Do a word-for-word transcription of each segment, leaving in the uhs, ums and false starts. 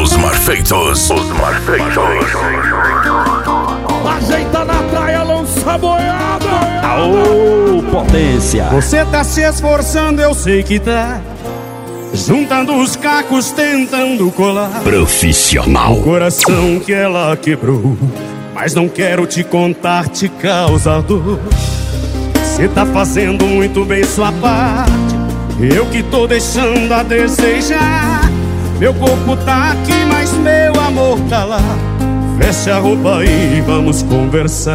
Os Marfeitos. Os Marfeitos. Ajeita na praia, lança boiada. Aô, potência. Você tá se esforçando, eu sei que tá, juntando os cacos, tentando colar Profissional. o coração que ela quebrou. Mas não quero te contar, te causa dor. Você tá fazendo muito bem sua parte, eu que tô deixando a desejar. Meu corpo tá aqui, mas meu amor tá lá. Fecha a roupa e vamos conversar.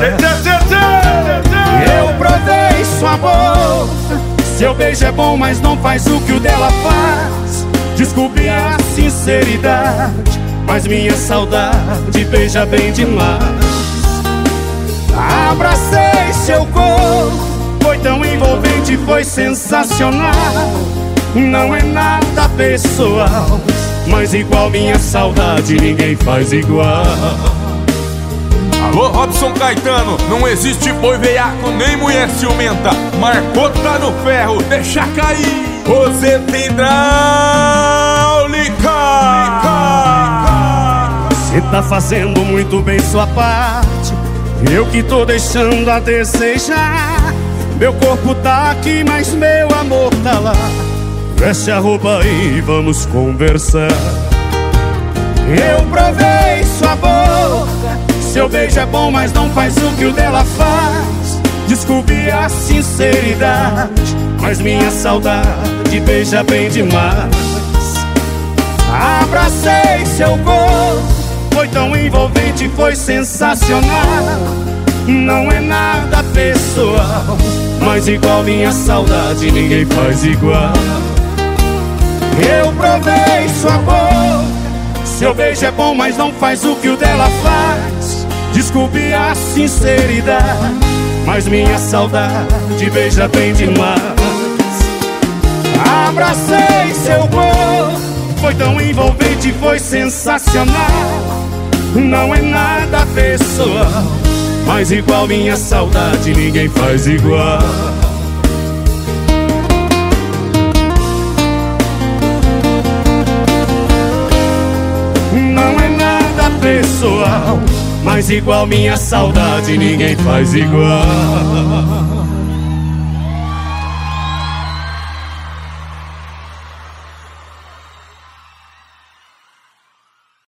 Eu provei sua boca, seu beijo é bom, mas não faz o que o dela faz. Desculpe a sinceridade, mas minha saudade beija bem demais. Abracei seu corpo, foi tão envolvente, foi sensacional. Não é nada pessoal, mas igual minha saudade ninguém faz igual. Alô, Robson Caetano, não existe boi veiaco nem mulher ciumenta. Marcou, tá no ferro, deixa cair. Você tem hidráulica. Você tá fazendo muito bem sua parte, eu que tô deixando a desejar. Meu corpo tá aqui, mas meu amor tá lá. Veste a roupa e vamos conversar. Eu provei sua boca, seu beijo é bom, mas não faz o que o dela faz. Desculpe a sinceridade, mas minha saudade beija bem demais. Abracei seu corpo, foi tão envolvente, foi sensacional. Não é nada pessoal, mas igual minha saudade ninguém faz igual. Eu provei sua boca, seu beijo é bom, mas não faz o que o dela faz. Desculpe a sinceridade, mas minha saudade beija bem demais. Abracei seu corpo, foi tão envolvente, foi sensacional. Não é nada pessoal, mas igual minha saudade ninguém faz igual. Não é nada pessoal, mas igual minha saudade ninguém faz igual.